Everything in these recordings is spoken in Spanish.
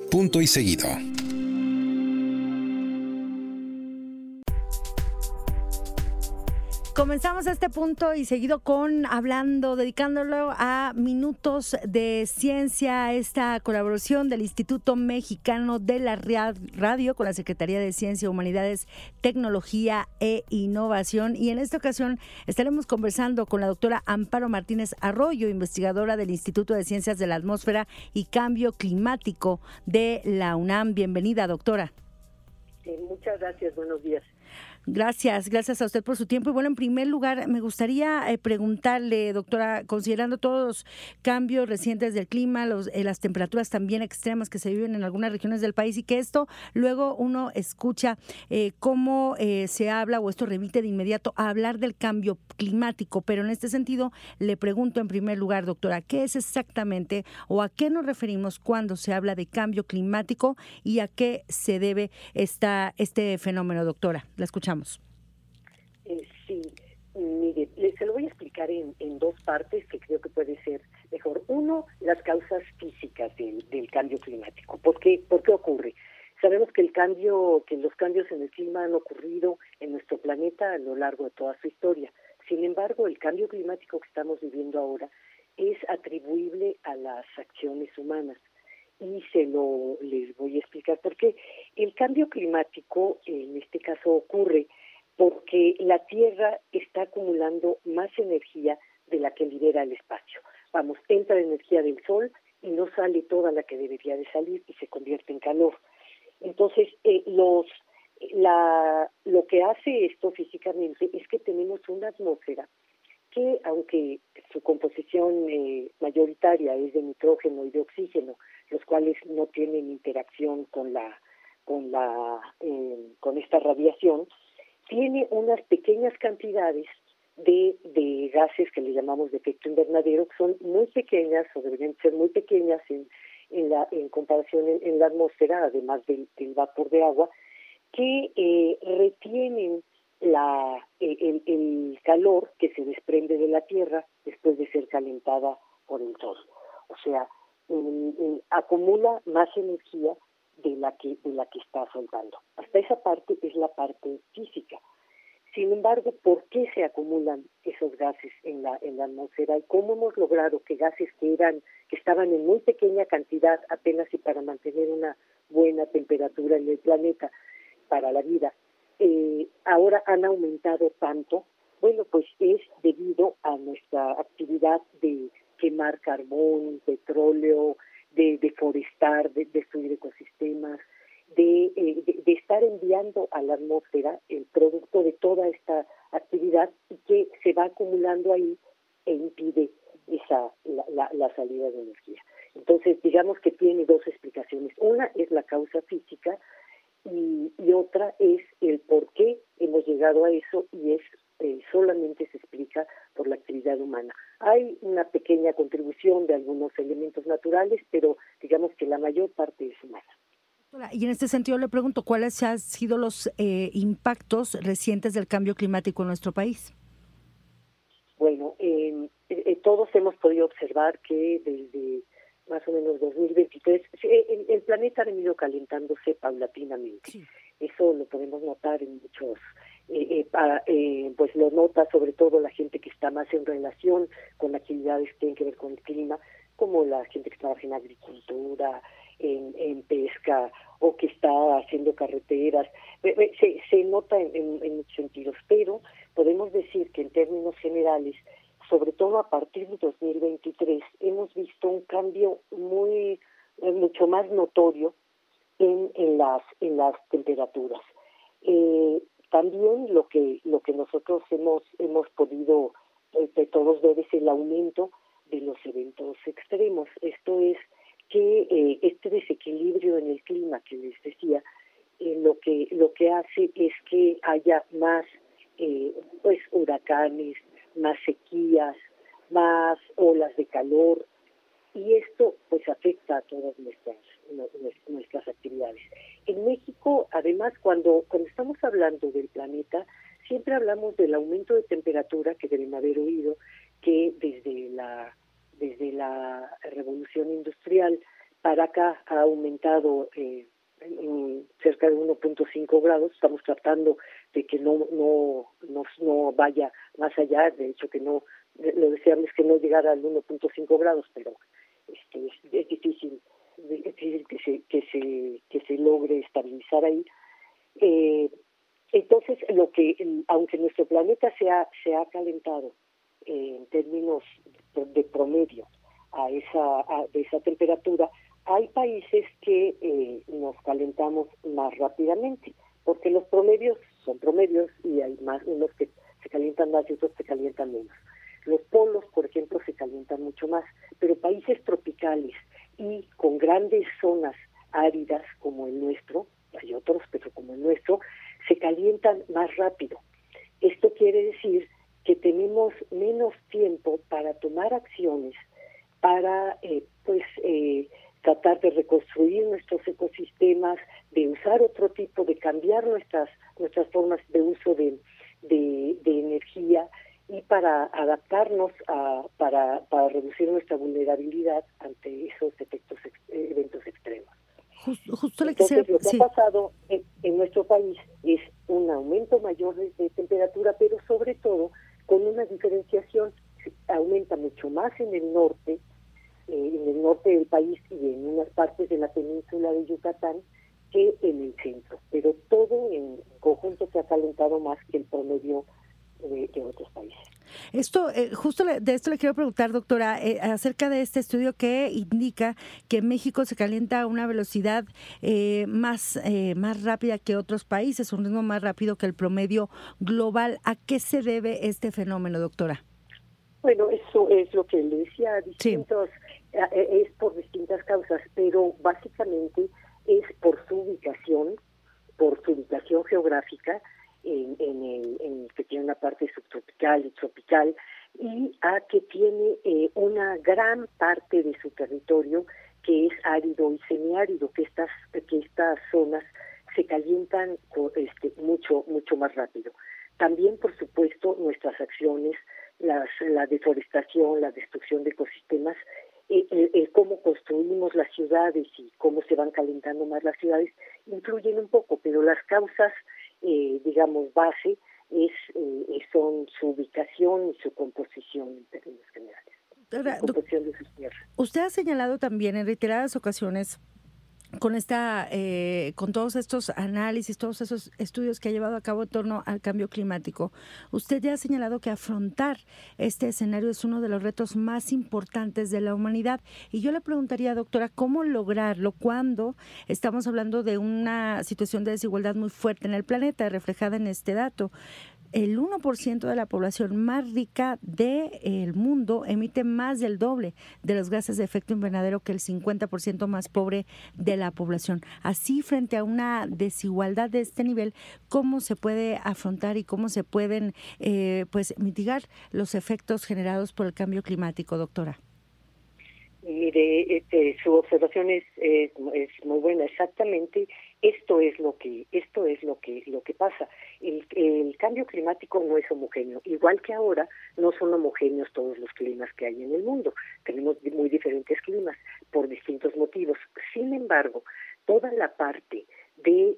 Punto y seguido. Comenzamos este punto y seguido dedicándolo a Minutos de Ciencia, esta colaboración del Instituto Mexicano de la Radio con la Secretaría de Ciencia, Humanidades, Tecnología e Innovación. Y en esta ocasión estaremos conversando con la doctora Amparo Martínez Arroyo, investigadora del Instituto de Ciencias de la Atmósfera y Cambio Climático de la UNAM. Bienvenida, doctora. Muchas gracias, buenos días. Gracias a usted por su tiempo. Y bueno, en primer lugar, me gustaría preguntarle, doctora, considerando todos los cambios recientes del clima, las temperaturas también extremas que se viven en algunas regiones del país y que esto luego uno escucha cómo se habla o esto remite de inmediato a hablar del cambio climático. Pero en este sentido, le pregunto en primer lugar, doctora, ¿qué es exactamente o a qué nos referimos cuando se habla de cambio climático y a qué se debe este fenómeno, doctora? La escuchamos. Sí, mire, se lo voy a explicar en dos partes que creo que puede ser mejor. Uno, las causas físicas del cambio climático. ¿Por qué ocurre? Sabemos que los cambios en el clima han ocurrido en nuestro planeta a lo largo de toda su historia. Sin embargo, el cambio climático que estamos viviendo ahora es atribuible a las acciones humanas. Y les voy a explicar por qué. El cambio climático, en este caso, ocurre porque la Tierra está acumulando más energía de la que libera el espacio. Entra energía del Sol y no sale toda la que debería de salir y se convierte en calor. Entonces, lo que hace esto físicamente es que tenemos una atmósfera que, aunque su composición mayoritaria es de nitrógeno y de oxígeno, los cuales no tienen interacción con esta radiación, tiene unas pequeñas cantidades de gases que le llamamos de efecto invernadero, que son muy pequeñas o deberían ser muy pequeñas en comparación en la atmósfera, además del vapor de agua, que retienen el calor que se desprende de la Tierra después de ser calentada por el Sol. O sea, acumula más energía de la que está soltando. Hasta esa parte es la parte física. Sin embargo, ¿por qué se acumulan esos gases en la atmósfera y cómo hemos logrado que gases que estaban en muy pequeña cantidad apenas y para mantener una buena temperatura en el planeta para la vida, ahora han aumentado tanto? Bueno, pues es debido a nuestra actividad de quemar carbón, petróleo, de deforestar, de destruir ecosistemas, de estar enviando a la atmósfera el producto de toda esta actividad y que se va acumulando ahí e impide la salida de energía. Entonces, digamos que tiene dos explicaciones. Una es la causa física y otra es el por qué hemos llegado a eso y solamente se explica por la actividad humana. Hay una pequeña contribución de algunos elementos naturales, pero digamos que la mayor parte es humana. Y en este sentido le pregunto, ¿cuáles han sido los impactos recientes del cambio climático en nuestro país? Bueno, todos hemos podido observar que desde más o menos 2023 el planeta ha venido calentándose paulatinamente. Sí. Eso lo podemos notar en muchos, pues lo nota sobre todo la gente que está más en relación con actividades que tienen que ver con el clima, como la gente que trabaja en agricultura, en pesca o que está haciendo carreteras. Se nota en muchos sentidos, pero podemos decir que en términos generales, sobre todo a partir de 2023, hemos visto un cambio mucho más notorio en las temperaturas. También lo que nosotros hemos podido todos ver es el aumento de los eventos extremos. Esto es que este desequilibrio en el clima que les decía, lo que hace es que haya más pues huracanes, más sequías, más olas de calor, y esto pues afecta a todas nuestras actividades. En México, además, cuando estamos hablando del planeta, siempre hablamos del aumento de temperatura, que deben haber oído que desde la revolución industrial para acá ha aumentado en cerca de 1.5 grados. Estamos tratando de que no vaya más allá, de hecho que no, lo deseable es que no llegara al 1.5 grados, pero es difícil que se logre estabilizar ahí. Entonces, aunque nuestro planeta se ha calentado en términos de promedio de esa temperatura, hay países que nos calentamos más rápidamente, porque los promedios son promedios y hay más unos que se calientan más y otros se calientan menos. Los polos, por ejemplo, se calientan mucho más, pero países tropicales y con grandes zonas áridas como el nuestro, hay otros, pero como el nuestro, se calientan más rápido. Esto quiere decir que tenemos menos tiempo para tomar acciones, para tratar de reconstruir nuestros ecosistemas, de usar otro tipo, de cambiar nuestras formas de uso de energía y para adaptarnos para reducir nuestra vulnerabilidad ante esos eventos extremos. Justo Entonces, lo que ha pasado en nuestro país es un aumento mayor de temperatura, pero sobre todo con una diferenciación. Aumenta mucho más en el norte del país y en unas partes de la península de Yucatán que en el centro, pero todo en conjunto se ha calentado más que el promedio de otros países. Esto, justo de esto le quiero preguntar, doctora, acerca de este estudio que indica que México se calienta a una velocidad más rápida que otros países, un ritmo más rápido que el promedio global. ¿A qué se debe este fenómeno, doctora? Bueno, eso es lo que le decía, es por distintas causas, pero básicamente es por su ubicación geográfica, que tiene una parte subtropical y tropical, y a que tiene una gran parte de su territorio que es árido y semiárido, que estas zonas se calientan mucho más rápido. También, por supuesto, nuestras acciones, la deforestación, la destrucción de ecosistemas, cómo construimos las ciudades y cómo se van calentando más las ciudades, influyen un poco, pero las causas, base, son su ubicación y su composición en términos generales. La composición de sus tierras. Usted ha señalado también en reiteradas ocasiones con todos estos análisis, todos esos estudios que ha llevado a cabo en torno al cambio climático, usted ya ha señalado que afrontar este escenario es uno de los retos más importantes de la humanidad. Y yo le preguntaría, doctora, ¿cómo lograrlo cuando estamos hablando de una situación de desigualdad muy fuerte en el planeta, reflejada en este dato? El 1% de la población más rica del mundo emite más del doble de los gases de efecto invernadero que el 50% más pobre de la población. Así, frente a una desigualdad de este nivel, ¿cómo se puede afrontar y cómo se pueden mitigar los efectos generados por el cambio climático, doctora? Mire, su observación es muy buena. Exactamente, esto es lo que pasa. El cambio climático no es homogéneo, igual que ahora no son homogéneos todos los climas que hay en el mundo. Tenemos muy diferentes climas por distintos motivos. Sin embargo, toda la parte de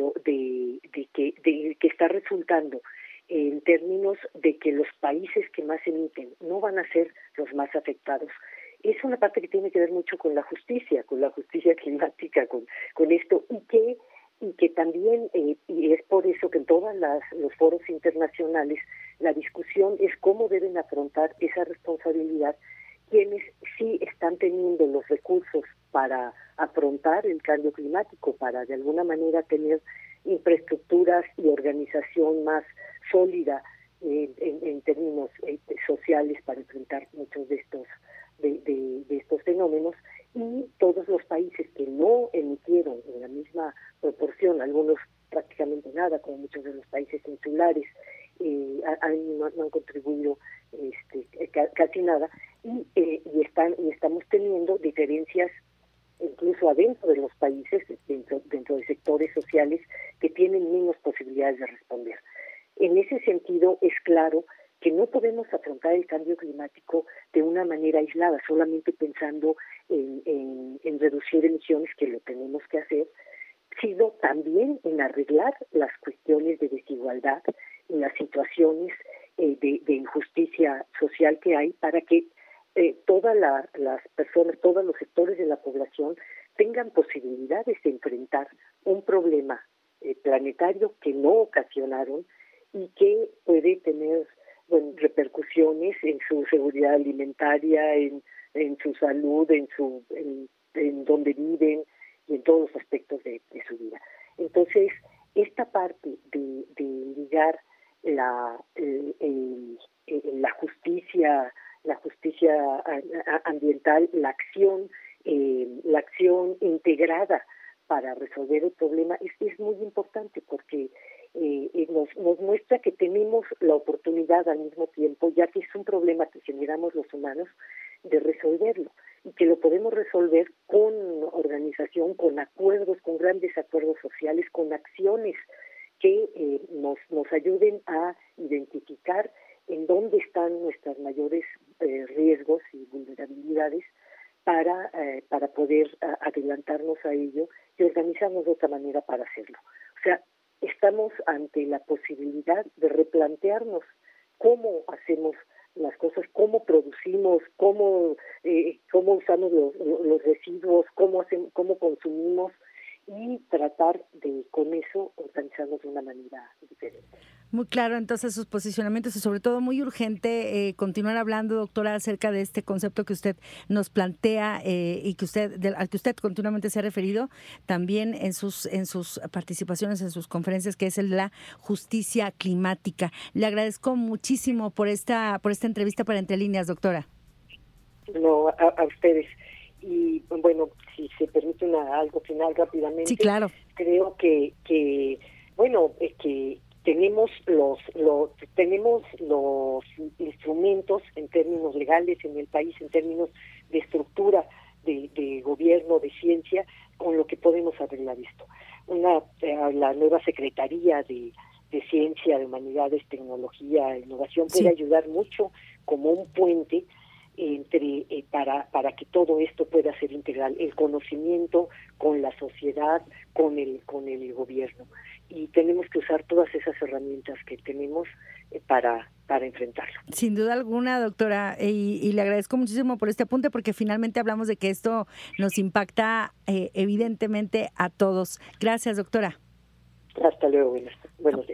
que está resultando en términos de que los países que más emiten no van a ser los más afectados, es una parte que tiene que ver mucho con la justicia climática, con esto, y que también, y es por eso que en todos los foros internacionales la discusión es cómo deben afrontar esa responsabilidad quienes sí están teniendo los recursos para afrontar el cambio climático, para de alguna manera tener infraestructuras y organización más sólida en términos sociales para enfrentar muchos de estos fenómenos, y todos los países que no emitieron en la misma proporción, algunos prácticamente nada, como muchos de los países insulares, no han contribuido casi nada, y estamos teniendo diferencias incluso adentro de los países, dentro de sectores sociales que tienen menos posibilidades de responder. En ese sentido, es claro que no podemos afrontar el cambio climático de una manera aislada, solamente pensando en reducir emisiones, que lo tenemos que hacer, sino también en arreglar las cuestiones de desigualdad, en las situaciones de injusticia social que hay, para que todas las personas, todos los sectores de la población tengan posibilidades de enfrentar un problema planetario que no ocasionaron y que puede tener repercusiones en su seguridad alimentaria, en su salud, en donde viven y en todos los aspectos de su vida. Entonces, esta parte de ligar la justicia ambiental, la acción integrada para resolver el problema es muy importante, porque nos muestra que tenemos la oportunidad al mismo tiempo, ya que es un problema que generamos los humanos, de resolverlo, y que lo podemos resolver con organización, con acuerdos, con grandes acuerdos sociales, con acciones que nos ayuden a identificar en dónde están nuestros mayores riesgos y vulnerabilidades para poder adelantarnos a ello y organizarnos de otra manera para hacerlo. O sea, estamos ante la posibilidad de replantearnos cómo hacemos las cosas, cómo producimos, cómo usamos los residuos, cómo consumimos, y tratar de con eso organizarnos de una manera diferente. Muy claro, entonces, sus posicionamientos, y sobre todo muy urgente continuar hablando, doctora, acerca de este concepto que usted nos plantea y que al que usted continuamente se ha referido también en sus participaciones, en sus conferencias, que es la justicia climática. Le agradezco muchísimo por esta entrevista para Entre Líneas, doctora. No, a ustedes. Y bueno, si se permite algo final rápidamente. Sí, claro. Creo que tenemos los instrumentos en términos legales en el país, en términos de estructura de gobierno, de ciencia, con lo que podemos arreglar esto. La nueva Secretaría de Ciencia, de Humanidades, Tecnología e Innovación puede ayudar mucho como un puente para que todo esto pueda ser integral, el conocimiento con la sociedad, con el gobierno, y tenemos que usar todas esas herramientas que tenemos para enfrentarlo. Sin duda alguna, doctora, y le agradezco muchísimo por este apunte, porque finalmente hablamos de que esto nos impacta evidentemente a todos. Gracias, doctora. Hasta luego, buenos días.